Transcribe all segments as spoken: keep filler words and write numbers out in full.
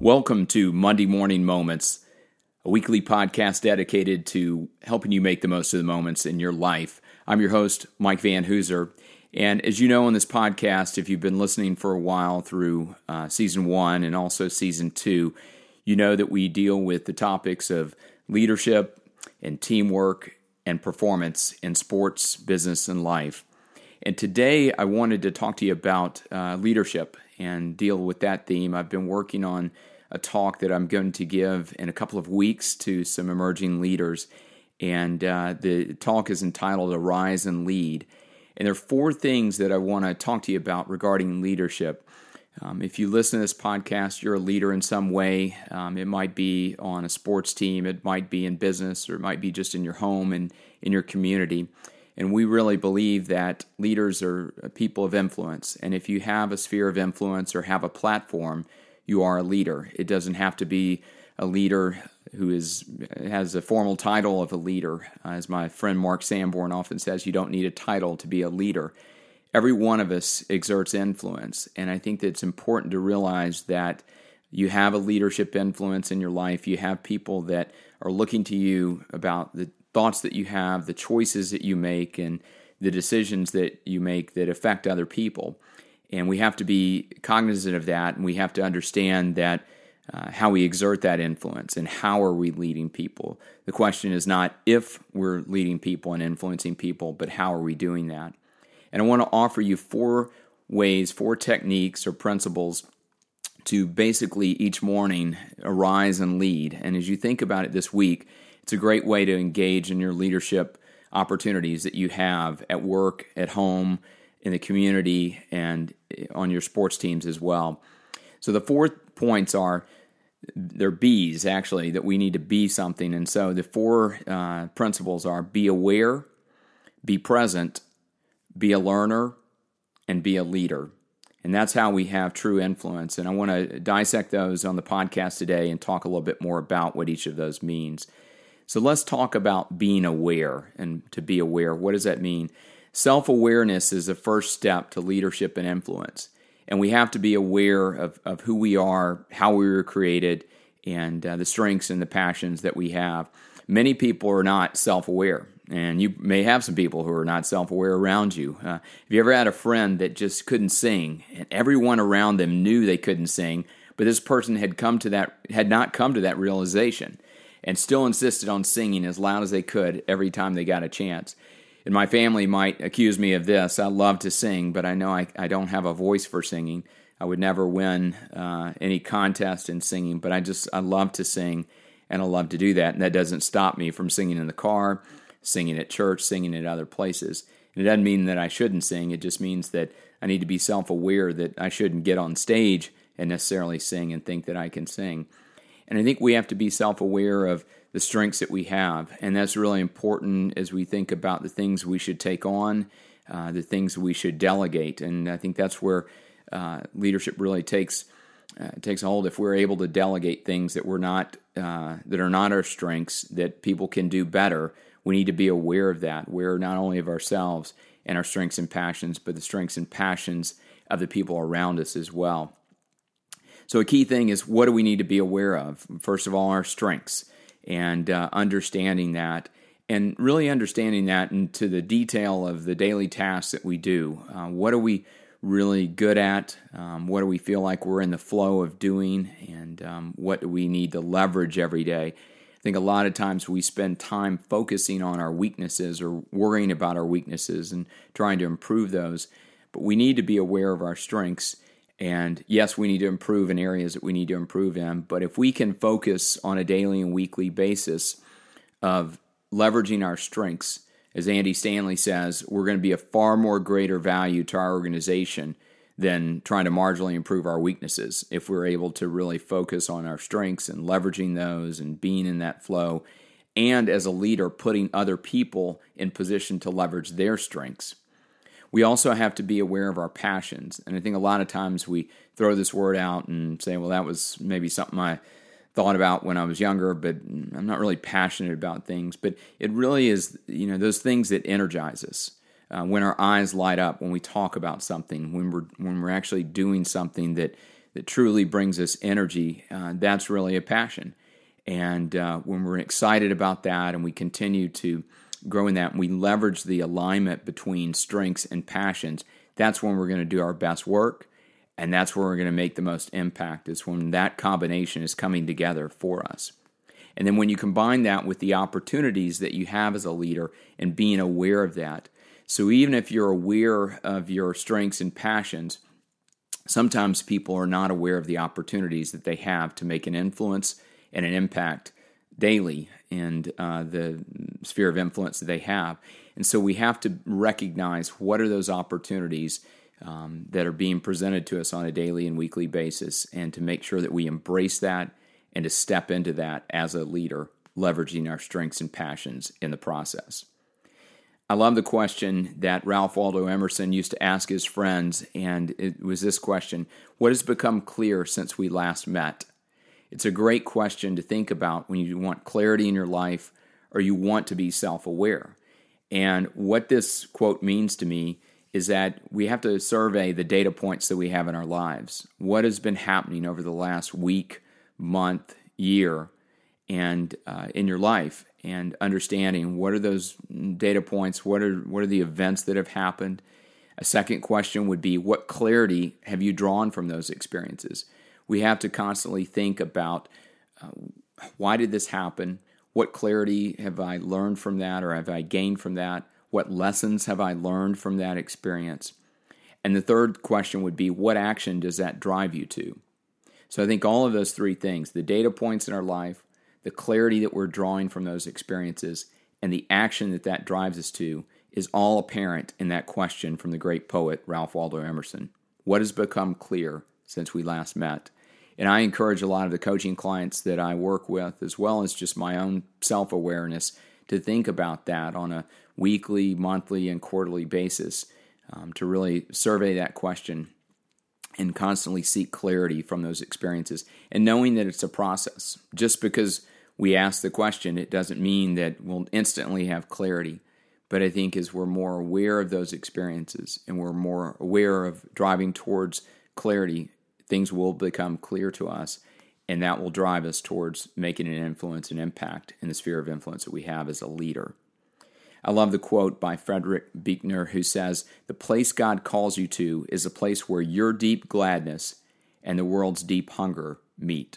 Welcome to Monday Morning Moments, a weekly podcast dedicated to helping you make the most of the moments in your life. I'm your host, Mike Van Hooser, and as you know on this podcast, if you've been listening for a while through uh, season one and also season two, you know that we deal with the topics of leadership and teamwork and performance in sports, business, and life. And today I wanted to talk to you about uh, leadership and deal with that theme. I've been working on a talk that I'm going to give in a couple of weeks to some emerging leaders, and uh, the talk is entitled Arise and Lead. And there are four things that I want to talk to you about regarding leadership. Um, if you listen to this podcast, you're a leader in some way. Um, it might be on a sports team, it might be in business, or it might be just in your home and in your community. And we really believe that leaders are people of influence. And if you have a sphere of influence or have a platform, you are a leader. It doesn't have to be a leader who is has a formal title of a leader. As my friend Mark Sanborn often says, you don't need a title to be a leader. Every one of us exerts influence. And I think that it's important to realize that you have a leadership influence in your life. You have people that are looking to you about the thoughts that you have, the choices that you make, and the decisions that you make that affect other people. And we have to be cognizant of that, and we have to understand that uh, how we exert that influence and how are we leading people. The question is not if we're leading people and influencing people, but how are we doing that? And I want to offer you four ways, four techniques or principles to basically each morning arise and lead. And as you think about it this week, it's a great way to engage in your leadership opportunities that you have at work, at home, in the community, and on your sports teams as well. So the four points are, they're B's actually, that we need to be something. And so the four uh, principles are be aware, be present, be a learner, and be a leader. And that's how we have true influence. And I want to dissect those on the podcast today and talk a little bit more about what each of those means. So let's talk about being aware and to be aware. What does that mean? Self-awareness is the first step to leadership and influence. And we have to be aware of, of who we are, how we were created, and uh, the strengths and the passions that we have. Many people are not self-aware, and you may have some people who are not self-aware around you. Uh, have you ever had a friend that just couldn't sing, and everyone around them knew they couldn't sing, but this person had come to that had not come to that realization, and still insisted on singing as loud as they could every time they got a chance? And my family might accuse me of this. I love to sing, but I know I, I don't have a voice for singing. I would never win uh, any contest in singing, but I just, I love to sing, and I love to do that. And that doesn't stop me from singing in the car, singing at church, singing at other places. And it doesn't mean that I shouldn't sing. It just means that I need to be self-aware that I shouldn't get on stage and necessarily sing and think that I can sing. And I think we have to be self-aware of the strengths that we have, and that's really important as we think about the things we should take on, uh, the things we should delegate. And I think that's where uh, leadership really takes uh, takes a hold. If we're able to delegate things that we're not uh, that are not our strengths, that people can do better, we need to be aware of that. Aware not only of ourselves and our strengths and passions, but the strengths and passions of the people around us as well. So a key thing is, what do we need to be aware of? First of all, our strengths, and uh, understanding that, and really understanding that into the detail of the daily tasks that we do. Uh, what are we really good at? Um, what do we feel like we're in the flow of doing? And um, what do we need to leverage every day? I think a lot of times we spend time focusing on our weaknesses or worrying about our weaknesses and trying to improve those. But we need to be aware of our strengths. And yes, we need to improve in areas that we need to improve in, but if we can focus on a daily and weekly basis of leveraging our strengths, as Andy Stanley says, we're going to be a far more greater value to our organization than trying to marginally improve our weaknesses. If we're able to really focus on our strengths and leveraging those and being in that flow, and as a leader, putting other people in position to leverage their strengths. We also have to be aware of our passions. And I think a lot of times we throw this word out and say, well, that was maybe something I thought about when I was younger, but I'm not really passionate about things. But it really is, you know, those things that energize us. Uh, when our eyes light up, when we talk about something, when we're when we're actually doing something that that truly brings us energy, uh, that's really a passion. And uh, when we're excited about that and we continue to grow in that and we leverage the alignment between strengths and passions, that's when we're going to do our best work, and that's where we're going to make the most impact, is when that combination is coming together for us. And then when you combine that with the opportunities that you have as a leader and being aware of that. So even if you're aware of your strengths and passions, sometimes people are not aware of the opportunities that they have to make an influence and an impact daily in uh, the sphere of influence that they have. And so we have to recognize what are those opportunities um, that are being presented to us on a daily and weekly basis, and to make sure that we embrace that and to step into that as a leader, leveraging our strengths and passions in the process. I love the question that Ralph Waldo Emerson used to ask his friends, and it was this question: what has become clear since we last met? It's a great question to think about when you want clarity in your life or you want to be self-aware. And what this quote means to me is that we have to survey the data points that we have in our lives. What has been happening over the last week, month, year, and uh, in your life, and understanding what are those data points, what are what are the events that have happened. A second question would be, what clarity have you drawn from those experiences? We have to constantly think about uh, why did this happen? What clarity have I learned from that, or have I gained from that? What lessons have I learned from that experience? And the third question would be, what action does that drive you to? So I think all of those three things, the data points in our life, the clarity that we're drawing from those experiences, and the action that that drives us to, is all apparent in that question from the great poet Ralph Waldo Emerson. What has become clear since we last met? And I encourage a lot of the coaching clients that I work with, as well as just my own self-awareness, to think about that on a weekly, monthly, and quarterly basis, um, to really survey that question and constantly seek clarity from those experiences, and knowing that it's a process. Just because we ask the question, it doesn't mean that we'll instantly have clarity. But I think as we're more aware of those experiences and we're more aware of driving towards clarity, things will become clear to us, and that will drive us towards making an influence and impact in the sphere of influence that we have as a leader. I love the quote by Frederick Buechner, who says, "The place God calls you to is a place where your deep gladness and the world's deep hunger meet."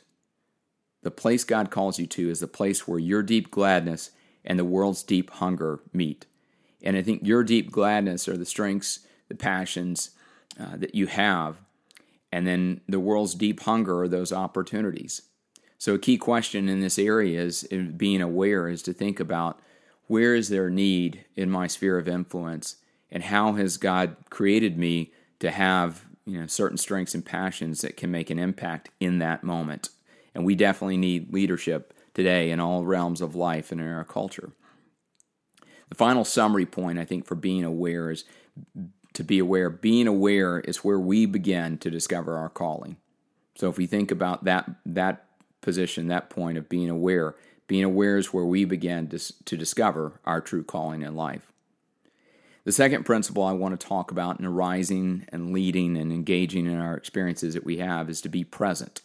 The place God calls you to is the place where your deep gladness and the world's deep hunger meet. And I think your deep gladness are the strengths, the passions uh, that you have, and then the world's deep hunger are those opportunities. So a key question in this area is, is being aware, is to think about, where is there need in my sphere of influence, and how has God created me to have, you know, certain strengths and passions that can make an impact in that moment. And we definitely need leadership today in all realms of life and in our culture. The final summary point, I think, for being aware is to be aware. Being aware is where we begin to discover our calling. So if we think about that that position, that point of being aware, being aware is where we begin to, to discover our true calling in life. The second principle I want to talk about in arising and leading and engaging in our experiences that we have is to be present.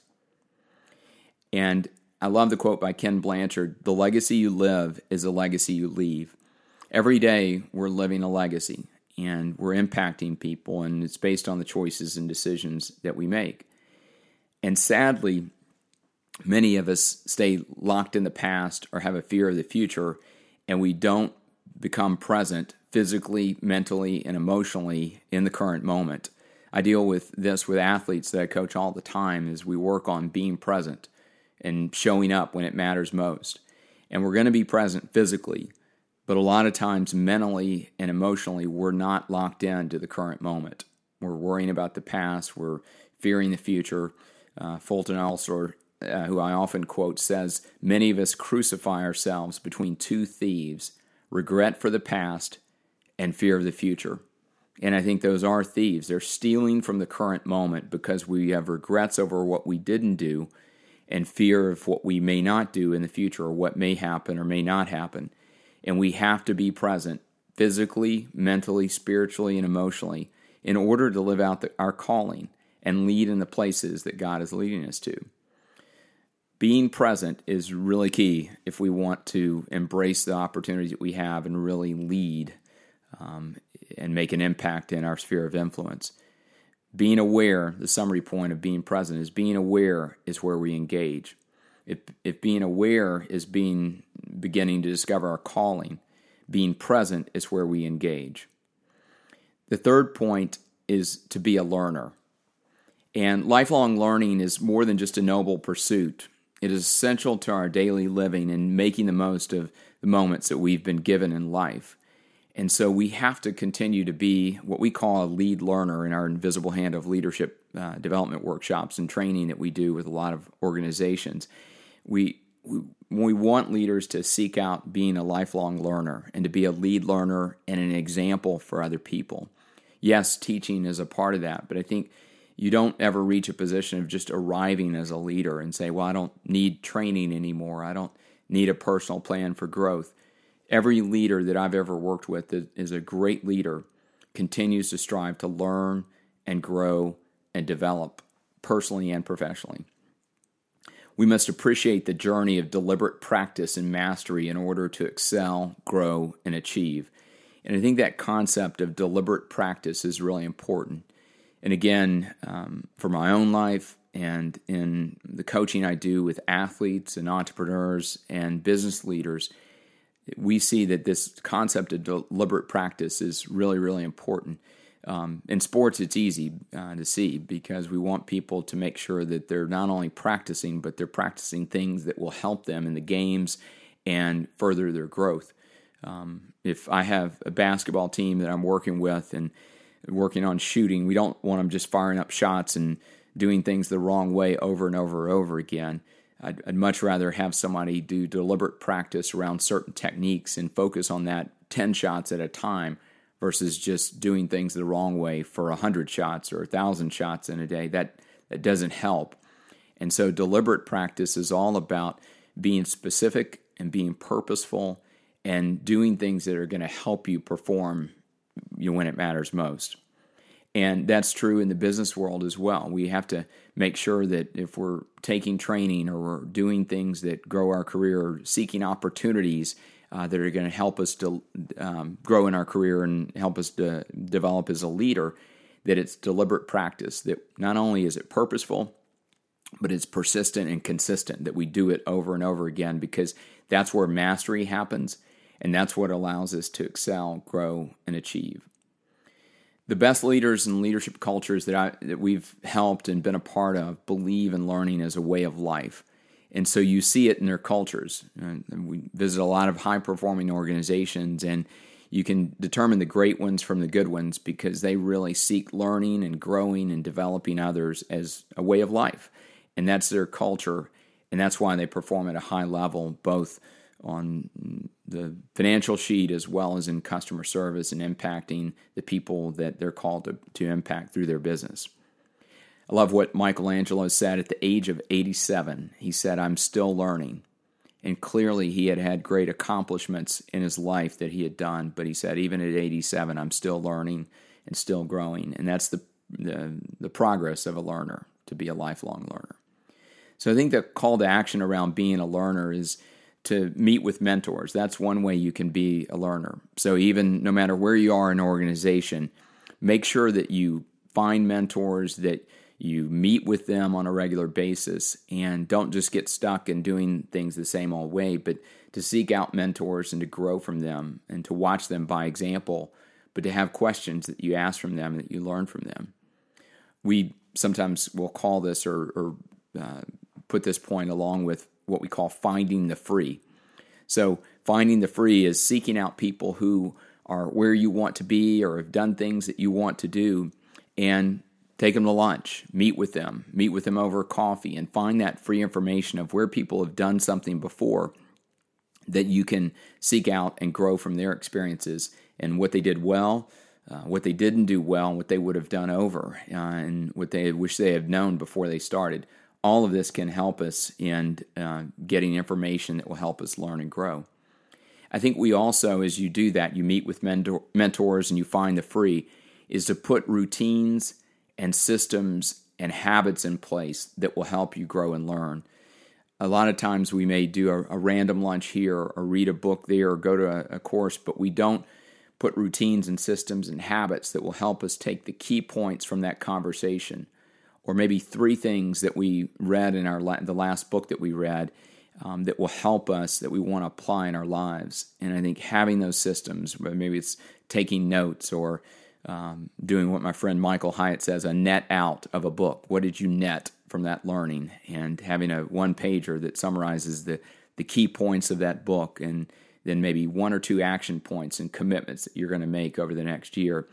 And I love the quote by Ken Blanchard: "The legacy you live is a legacy you leave." Every day we're living a legacy, and we're impacting people, and it's based on the choices and decisions that we make. And sadly, many of us stay locked in the past or have a fear of the future, and we don't become present physically, mentally, and emotionally in the current moment. I deal with this with athletes that I coach all the time, as we work on being present and showing up when it matters most. And we're going to be present physically, but a lot of times mentally and emotionally, we're not locked into the current moment. We're worrying about the past. We're fearing the future. Uh, Fulton Alstor, uh, who I often quote, says, "Many of us crucify ourselves between two thieves, regret for the past and fear of the future." And I think those are thieves. They're stealing from the current moment because we have regrets over what we didn't do and fear of what we may not do in the future, or what may happen or may not happen. And we have to be present physically, mentally, spiritually, and emotionally in order to live out the, our calling. and lead in the places that God is leading us to. Being present is really key if we want to embrace the opportunities that we have and really lead um, and make an impact in our sphere of influence. Being aware, the summary point of being present is being aware is where we engage. If, if being aware is being beginning to discover our calling, being present is where we engage. The third point is to be a learner. And lifelong learning is more than just a noble pursuit. It is essential to our daily living and making the most of the moments that we've been given in life. And so we have to continue to be what we call a lead learner in our Invisible Hand of Leadership uh, development workshops and training that we do with a lot of organizations. We, we we want leaders to seek out being a lifelong learner and to be a lead learner and an example for other people. Yes, teaching is a part of that, but I think you don't ever reach a position of just arriving as a leader and say, well, I don't need training anymore. I don't need a personal plan for growth. Every leader that I've ever worked with that is a great leader continues to strive to learn and grow and develop personally and professionally. We must appreciate the journey of deliberate practice and mastery in order to excel, grow, and achieve. And I think that concept of deliberate practice is really important. And again, um, for my own life and in the coaching I do with athletes and entrepreneurs and business leaders, we see that this concept of deliberate practice is really, really important. Um, in sports, it's easy uh, to see because we want people to make sure that they're not only practicing, but they're practicing things that will help them in the games and further their growth. Um, if I have a basketball team that I'm working with and working on shooting, we don't want them just firing up shots and doing things the wrong way over and over and over again. I'd, I'd much rather have somebody do deliberate practice around certain techniques and focus on that ten shots at a time versus just doing things the wrong way for one hundred shots or one thousand shots in a day. That, that doesn't help. And so deliberate practice is all about being specific and being purposeful and doing things that are going to help you perform you know, when it matters most. And that's true in the business world as well. We have to make sure that if we're taking training or we're doing things that grow our career or seeking opportunities uh, that are going to help us to um, grow in our career and help us to develop as a leader, that it's deliberate practice, that not only is it purposeful, but it's persistent and consistent, that we do it over and over again, because that's where mastery happens, and that's what allows us to excel, grow, and achieve. The best leaders and leadership cultures that, I, that we've helped and been a part of believe in learning as a way of life. And so you see it in their cultures. And we visit a lot of high-performing organizations, and you can determine the great ones from the good ones because they really seek learning and growing and developing others as a way of life. And that's their culture, and that's why they perform at a high level, both on the financial sheet as well as in customer service and impacting the people that they're called to, to impact through their business. I love what Michelangelo said at the age of eighty-seven. He said, "I'm still learning." And clearly he had had great accomplishments in his life that he had done, but he said, even at eighty-seven, I'm still learning and still growing. And that's the, the, the progress of a learner, to be a lifelong learner. So I think the call to action around being a learner is to meet with mentors. That's one way you can be a learner. So even no matter where you are in an organization, make sure that you find mentors, that you meet with them on a regular basis, and don't just get stuck in doing things the same old way, but to seek out mentors and to grow from them and to watch them by example, but to have questions that you ask from them, that you learn from them. We sometimes will call this or, or uh, put this point along with what we call finding the free. So finding the free is seeking out people who are where you want to be or have done things that you want to do, and take them to lunch, meet with them, meet with them over coffee, and find that free information of where people have done something before that you can seek out and grow from their experiences and what they did well, uh, what they didn't do well, and what they would have done over, uh, and what they wish they had known before they started. All of this can help us in uh, getting information that will help us learn and grow. I think we also, as you do that, you meet with mentor- mentors and you find the free, is to put routines and systems and habits in place that will help you grow and learn. A lot of times we may do a, a random lunch here or read a book there or go to a, a course, but we don't put routines and systems and habits that will help us take the key points from that conversation, or maybe three things that we read in our la- the last book that we read um, that will help us, that we want to apply in our lives. And I think having those systems, maybe it's taking notes or um, doing what my friend Michael Hyatt says, a net out of a book. What did you net from that learning? And having a one-pager that summarizes the, the key points of that book, and then maybe one or two action points and commitments that you're going to make over the next year.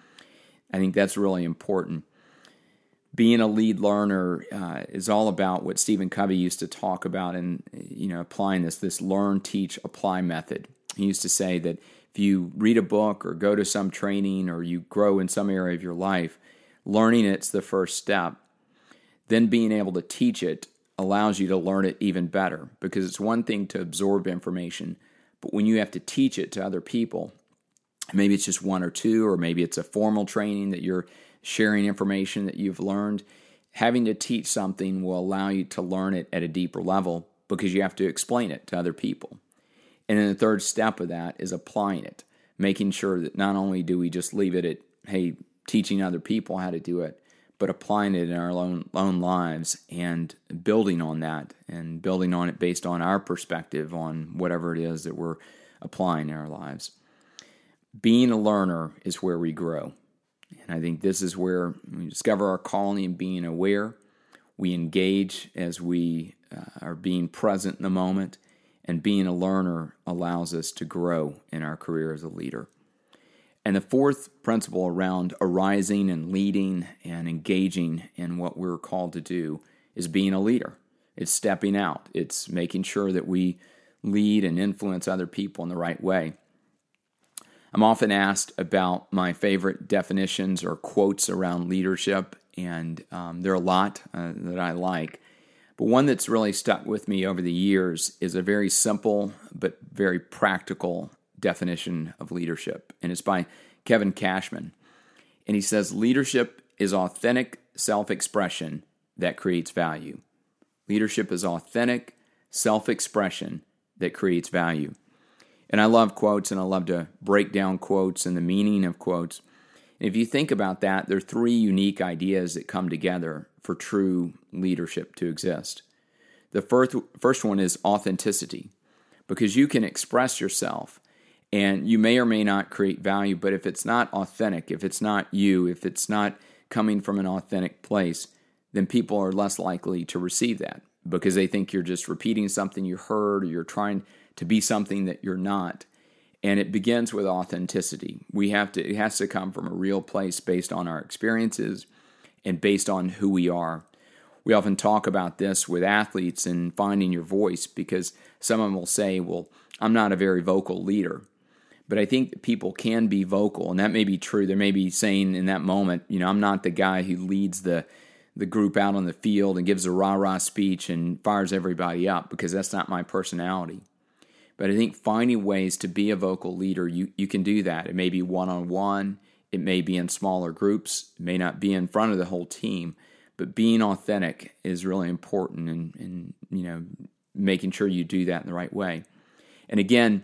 I think that's really important. Being a lead learner uh, is all about what Stephen Covey used to talk about, and you know, applying this this learn, teach, apply method. He used to say that if you read a book or go to some training or you grow in some area of your life, learning it's the first step. Then being able to teach it allows you to learn it even better, because it's one thing to absorb information, but when you have to teach it to other people, maybe it's just one or two, or maybe it's a formal training that you're sharing information that you've learned, having to teach something will allow you to learn it at a deeper level because you have to explain it to other people. And then the third step of that is applying it, making sure that not only do we just leave it at, hey, teaching other people how to do it, but applying it in our own, own lives and building on that and building on it based on our perspective on whatever it is that we're applying in our lives. Being a learner is where we grow. And I think this is where we discover our calling and being aware. We engage as we uh, are being present in the moment, and being a learner allows us to grow in our career as a leader. And the fourth principle around arising and leading and engaging in what we're called to do is being a leader. It's stepping out. It's making sure that we lead and influence other people in the right way. I'm often asked about my favorite definitions or quotes around leadership, and um, there are a lot uh, that I like. But one that's really stuck with me over the years is a very simple but very practical definition of leadership, and it's by Kevin Cashman. And he says, leadership is authentic self-expression that creates value. Leadership is authentic self-expression that creates value. And I love quotes, and I love to break down quotes and the meaning of quotes. And if you think about that, there are three unique ideas that come together for true leadership to exist. The first, first one is authenticity, because you can express yourself, and you may or may not create value, but if it's not authentic, if it's not you, if it's not coming from an authentic place, then people are less likely to receive that because they think you're just repeating something you heard, or you're trying to be something that you're not. And it begins with authenticity. We have to, it has to come from a real place based on our experiences and based on who we are. We often talk about this with athletes and finding your voice, because some of them will say, well, I'm not a very vocal leader. But I think that people can be vocal, and that may be true. They may be saying in that moment, you know, I'm not the guy who leads the the group out on the field and gives a rah-rah speech and fires everybody up, because that's not my personality. But I think finding ways to be a vocal leader, you, you can do that. It may be one-on-one. It may be in smaller groups. It may not be in front of the whole team. But being authentic is really important, and, and you know, making sure you do that in the right way. And again,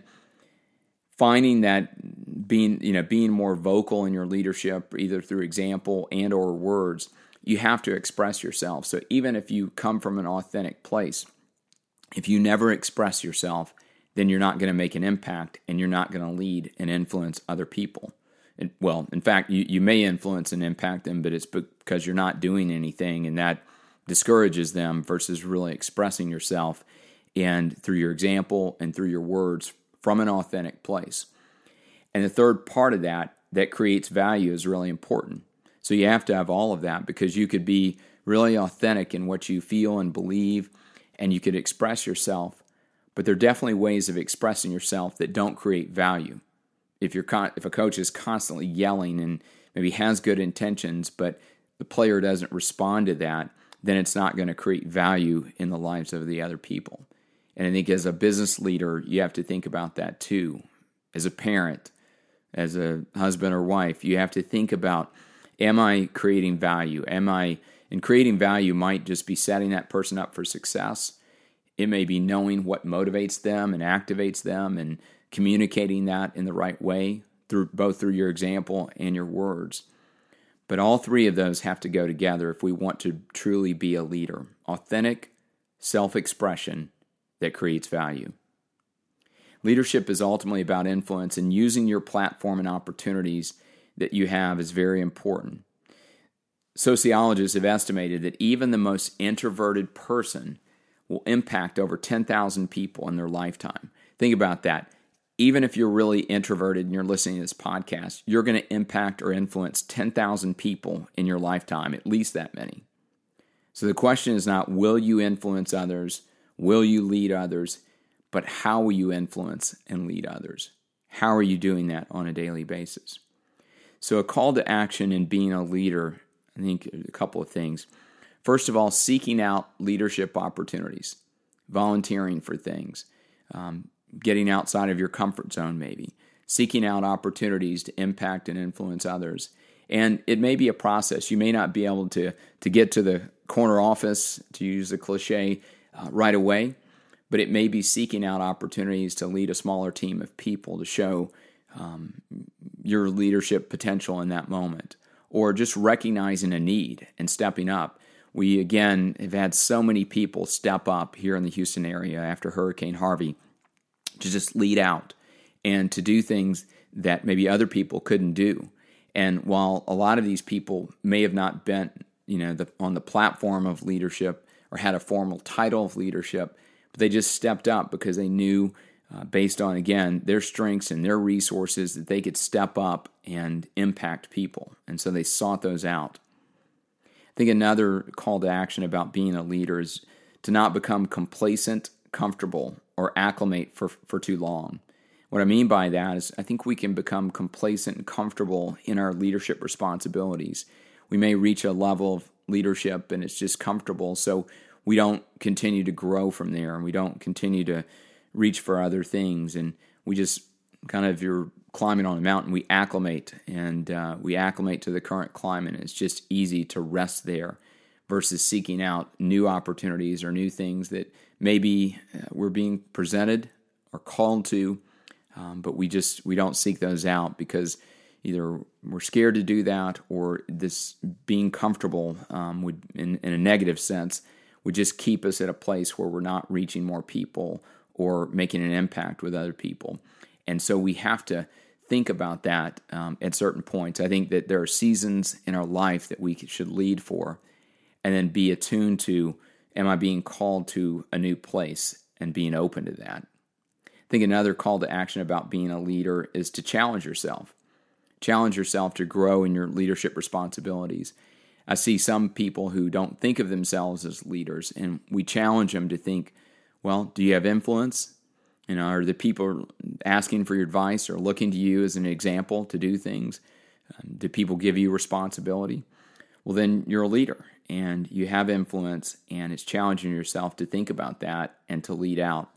finding that being, you know, being more vocal in your leadership, either through example and or words, you have to express yourself. So even if you come from an authentic place, if you never express yourself, then you're not going to make an impact, and you're not going to lead and influence other people. And, well, in fact, you, you may influence and impact them, but it's because you're not doing anything, and that discourages them versus really expressing yourself, and through your example and through your words from an authentic place. And the third part of that, that creates value, is really important. So you have to have all of that, because you could be really authentic in what you feel and believe, and you could express yourself. But there are definitely ways of expressing yourself that don't create value. If you're con- if a coach is constantly yelling and maybe has good intentions, but the player doesn't respond to that, then it's not going to create value in the lives of the other people. And I think as a business leader, you have to think about that too. As a parent, as a husband or wife, you have to think about, am I creating value? Am I And creating value might just be setting that person up for success. It may be knowing what motivates them and activates them and communicating that in the right way, through both through your example and your words. But all three of those have to go together if we want to truly be a leader. Authentic self-expression that creates value. Leadership is ultimately about influence, and using your platform and opportunities that you have is very important. Sociologists have estimated that even the most introverted person will impact over ten thousand people in their lifetime. Think about that. Even if you're really introverted and you're listening to this podcast, you're going to impact or influence ten thousand people in your lifetime, at least that many. So the question is not, will you influence others? Will you lead others? But how will you influence and lead others? How are you doing that on a daily basis? So a call to action in being a leader, I think a couple of things. First of all, seeking out leadership opportunities, volunteering for things, um, getting outside of your comfort zone maybe, seeking out opportunities to impact and influence others. And it may be a process. You may not be able to, to get to the corner office, to use the cliche, uh, right away, but it may be seeking out opportunities to lead a smaller team of people to show um, your leadership potential in that moment, or just recognizing a need and stepping up. We, again, have had so many people step up here in the Houston area after Hurricane Harvey to just lead out and to do things that maybe other people couldn't do. And while a lot of these people may have not been, you know, the, on the platform of leadership or had a formal title of leadership, but they just stepped up because they knew, uh, based on, again, their strengths and their resources, that they could step up and impact people. And so they sought those out. I think another call to action about being a leader is to not become complacent, comfortable, or acclimate for, for too long. What I mean by that is I think we can become complacent and comfortable in our leadership responsibilities. We may reach a level of leadership and it's just comfortable, so we don't continue to grow from there, and we don't continue to reach for other things, and we just kind of, you're climbing on a mountain, we acclimate, and uh, we acclimate to the current climate, and it's just easy to rest there versus seeking out new opportunities or new things that maybe uh, we're being presented or called to, um, but we just, we don't seek those out because either we're scared to do that, or this being comfortable um, would, in, in a negative sense, would just keep us at a place where we're not reaching more people or making an impact with other people. And so we have to think about that um, at certain points. I think that there are seasons in our life that we should lead for, and then be attuned to, am I being called to a new place, and being open to that. I think another call to action about being a leader is to challenge yourself. Challenge yourself to grow in your leadership responsibilities. I see some people who don't think of themselves as leaders, and we challenge them to think, well, do you have influence? You know, are the people asking for your advice or looking to you as an example to do things? Um, do people give you responsibility? Well, then you're a leader, and you have influence, and it's challenging yourself to think about that and to lead out.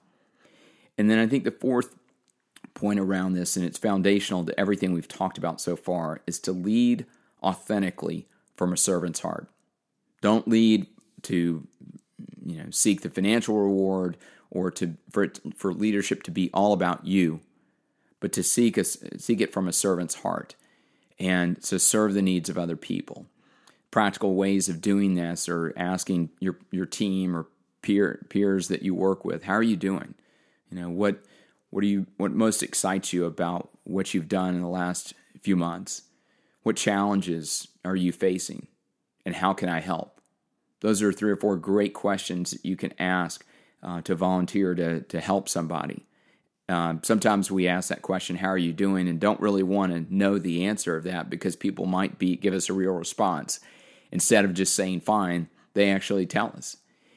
And then I think the fourth point around this, and it's foundational to everything we've talked about so far, is to lead authentically from a servant's heart. Don't lead to, you know, seek the financial reward, or to for it, for leadership to be all about you, but to seek a, seek it from a servant's heart, and to serve the needs of other people. Practical ways of doing this are asking your your team or peer peers that you work with, how are you doing? You know, what what do you what most excites you about what you've done in the last few months? What challenges are you facing, and how can I help? Those are three or four great questions that you can ask uh, to volunteer to to help somebody. Uh, sometimes we ask that question, how are you doing, and don't really want to know the answer of that because people might be give us a real response. Instead of just saying fine, they actually tell us.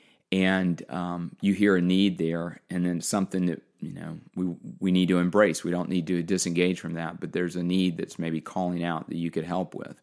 And um, you hear a need there, and then something that, you know, we we need to embrace. We don't need to disengage from that, but there's a need that's maybe calling out that you could help with.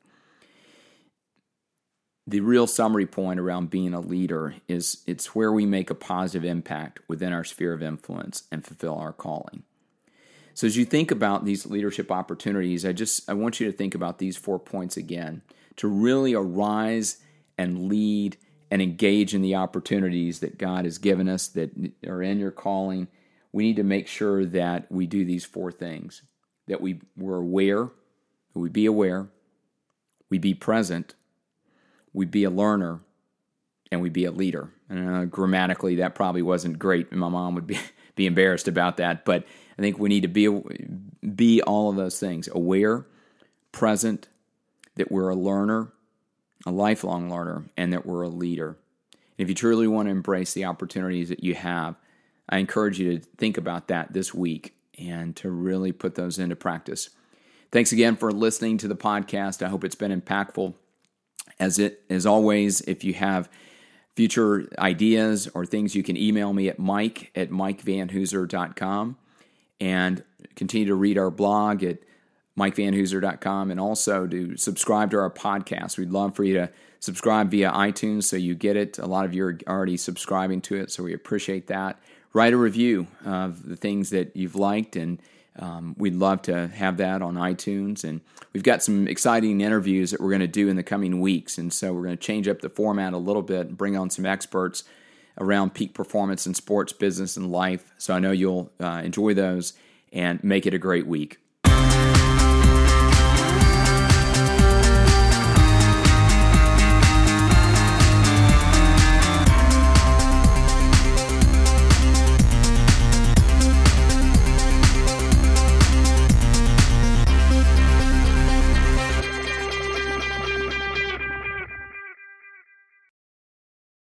The real summary point around being a leader is it's where we make a positive impact within our sphere of influence and fulfill our calling. So as you think about these leadership opportunities, I just I want you to think about these four points again, to really arise and lead and engage in the opportunities that God has given us that are in your calling, we need to make sure that we do these four things. That we, we're aware, we be aware, we be present, we be a learner, and we be a leader. And uh, grammatically, that probably wasn't great, and my mom would be, be embarrassed about that. But I think we need to be be all of those things: aware, present, that we're a learner, a lifelong learner, and that we're a leader. And if you truly want to embrace the opportunities that you have, I encourage you to think about that this week and to really put those into practice. Thanks again for listening to the podcast. I hope it's been impactful. As it as always, if you have future ideas or things, you can email me at mike at mike van hooser dot com, and continue to read our blog at mike van hooser dot com, and also to subscribe to our podcast. We'd love for you to subscribe via iTunes so you get it. A lot of you are already subscribing to it, so we appreciate that. Write a review of the things that you've liked, and um, we'd love to have that on iTunes. And we've got some exciting interviews that we're going to do in the coming weeks, and so we're going to change up the format a little bit and bring on some experts around peak performance in sports, business, and life. So I know you'll uh, enjoy those and make it a great week.